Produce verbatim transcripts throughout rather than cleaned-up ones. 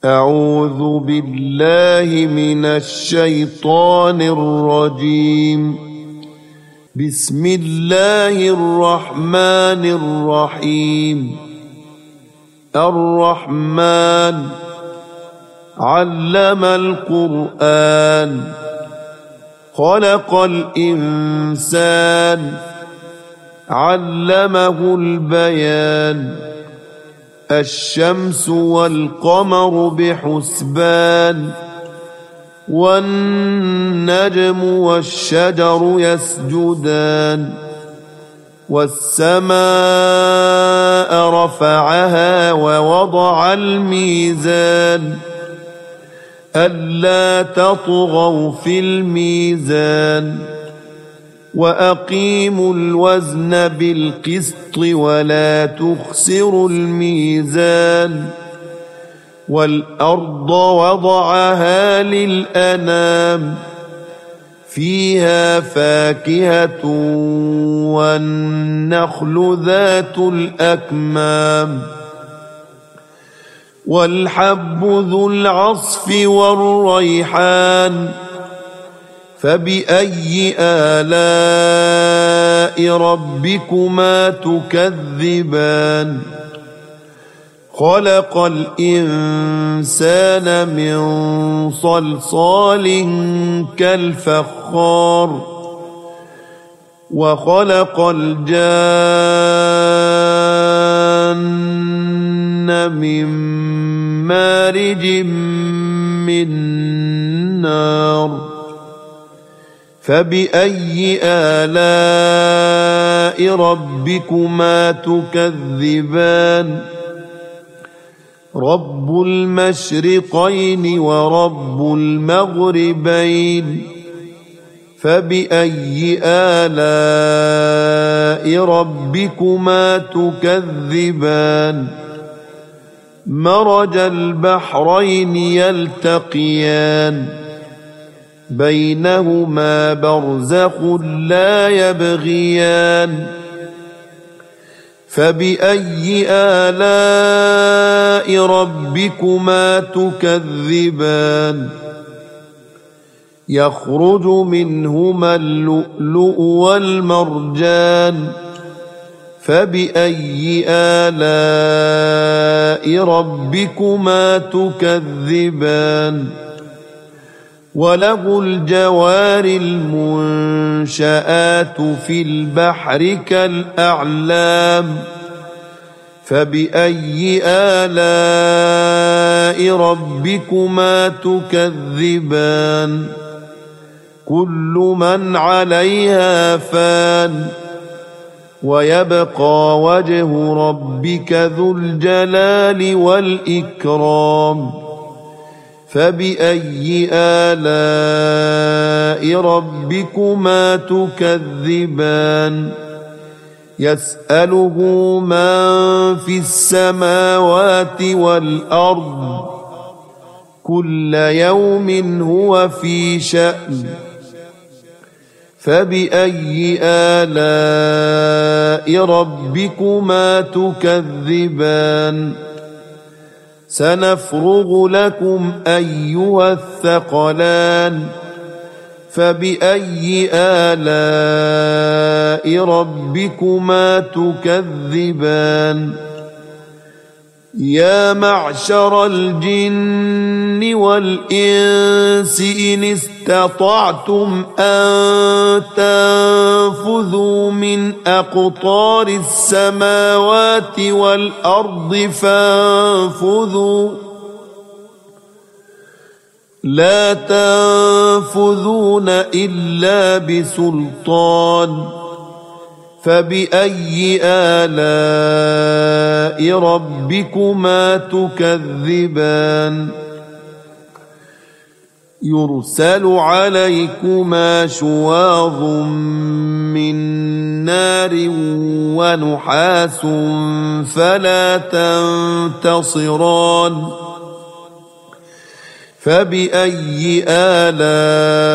أعوذ بالله من الشيطان الرجيم. بسم الله الرحمن الرحيم. الرحمن علم القرآن خلق الإنسان علمه البيان. الشمس والقمر بحسبان والنجم والشجر يسجدان. والسماء رفعها ووضع الميزان ألا تطغوا في الميزان وأقيموا الوزن بالقسط ولا تخسروا الميزان. والأرض وضعها للأنام فيها فاكهة والنخل ذات الأكمام والحب ذو العصف والريحان. فبأي آلاء ربكما تكذبان. خلق الإنسان من صلصال كالفخار وخلق الجان من مارج من نار. فبأي آلاء ربكما تكذبان. رب المشرقين ورب المغربين. فبأي آلاء ربكما تكذبان. مرج البحرين يلتقيان بينهما برزخ لا يبغيان. فبأي آلاء ربكما تكذبان. يخرج منهما اللؤلؤ والمرجان. فبأي آلاء ربكما تكذبان. وله الجوار المنشآت في البحر كالأعلام. فبأي آلاء ربكما تكذبان. كل من عليها فان ويبقى وجه ربك ذو الجلال والإكرام. فبأي آلاء ربكما تكذبان. يسأله من في السماوات والأرض كل يوم هو في شأن. فبأي آلاء ربكما تكذبان. سنفرغ لكم أيها الثقلان. فبأي آلاء ربكما تكذبان. يا معشر الجن والإنس إن استطعتم أن تنفذوا من أقطار السماوات والأرض فانفذوا لا تنفذون إلا بسلطان. فبأي آلاء ربكما تكذبان. يرسل عليكما شواظ من نار ونحاس فلا تنتصران. فبأي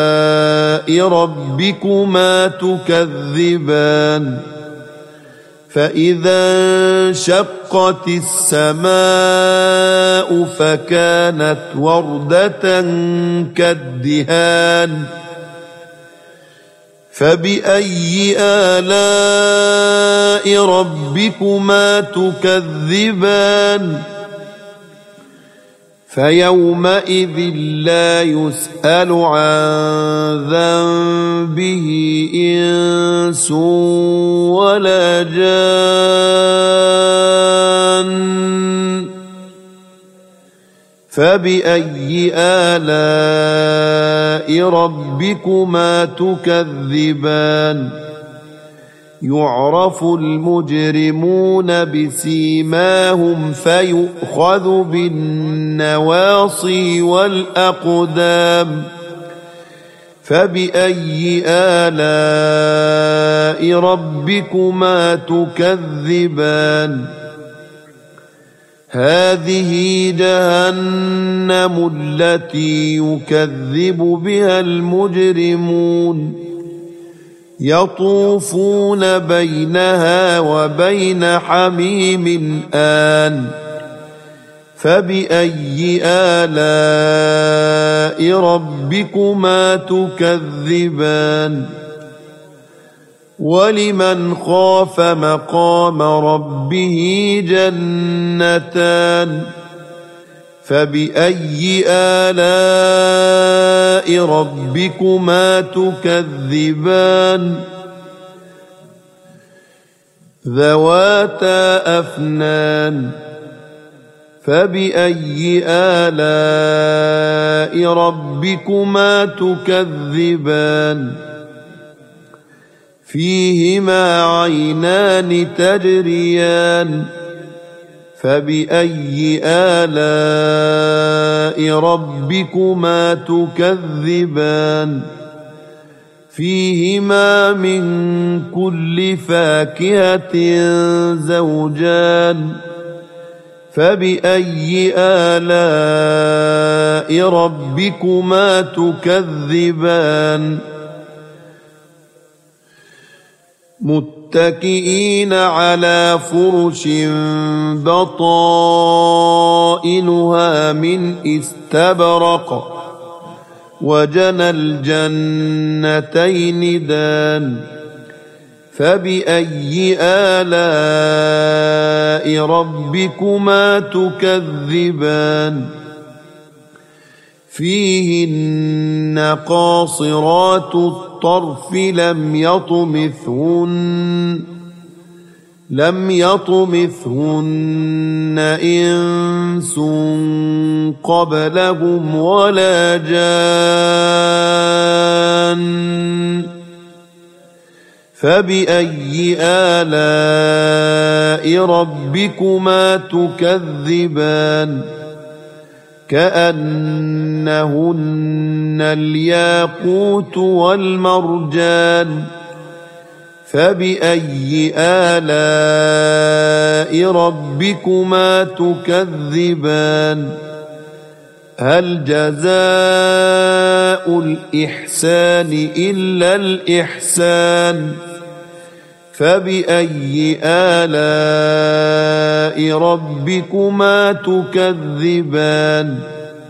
آلاء ربكما تكذبان. فإذا انشقت السماء فكانت وردة كالدهان فبأي آلاء ربكما تكذبان فيومئذ لا يسأل عن ذنبه إنس ولا جان فبأي آلاء ربكما تكذبان يعرف المجرمون بسيماهم فيؤخذ بالنواصي والأقدام فبأي آلاء ربكما تكذبان هذه جهنم التي يكذب بها المجرمون يطوفون بينها وبين حميم آن فبأي آلاء ربكما تكذبان ولمن خاف مقام ربه جنتان فبأي آلاء ربكما تكذبان ذواتا أفنان فبأي آلاء ربكما تكذبان فيهما عينان تجريان فبأي آلاء ربكما تكذبان فيهما من كل فاكهة زوجان فبأي آلاء ربكما تكذبان متكئين على فرش بطائنها من استبرق وجنى الجنتين دان فبأي آلاء ربكما تكذبان فيهن قاصرات الطرف لم يطمثهن لم يطمثهن إنس قبلهم ولا جان فبأي آلاء ربكما تكذبان كأنهن الياقوت والمرجان فبأي آلاء ربكما تكذبان هل جزاء الإحسان إلا الإحسان فبأي آلاء ربكما تكذبان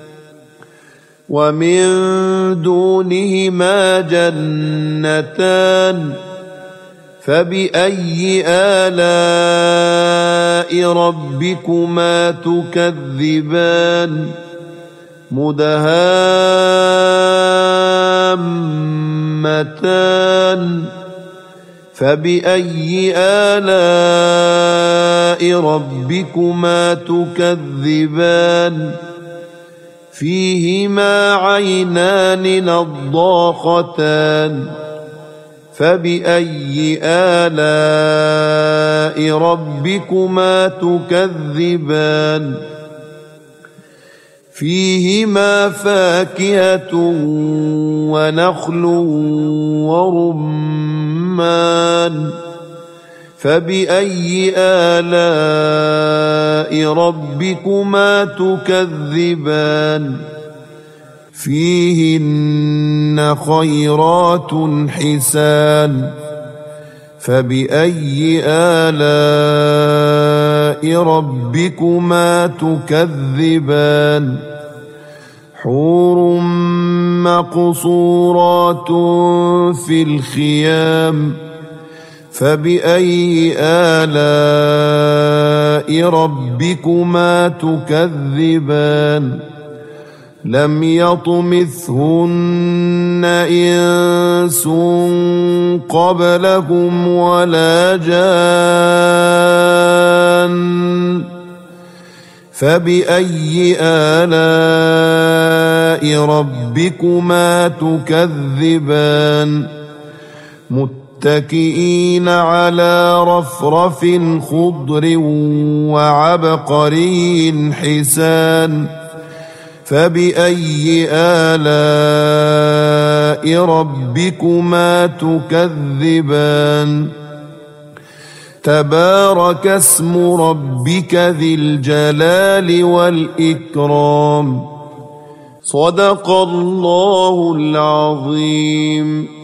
ومن دونهما جنتان فبأي آلاء ربكما تكذبان مدهامتان فبأي آلاء ربكما تكذبان فيهما عينان نضاختان فبأي آلاء ربكما تكذبان فيهما فاكهة ونخل ورمان فبأي آلاء ربكما تكذبان فيهن خيرات حسان فبأي آلاء ربكما تكذبان حور مقصورات في الخيام فبأي آلاء ربكما تكذبان لم يطمثهن إنس قبلهم ولا جان فبأي آلاء ربكما تكذبان متكئين على رفرف خضر وعبقري حسان فبأي آلاء ربكما تكذبان تبارك اسم ربك ذي الجلال والإكرام صدق الله العظيم.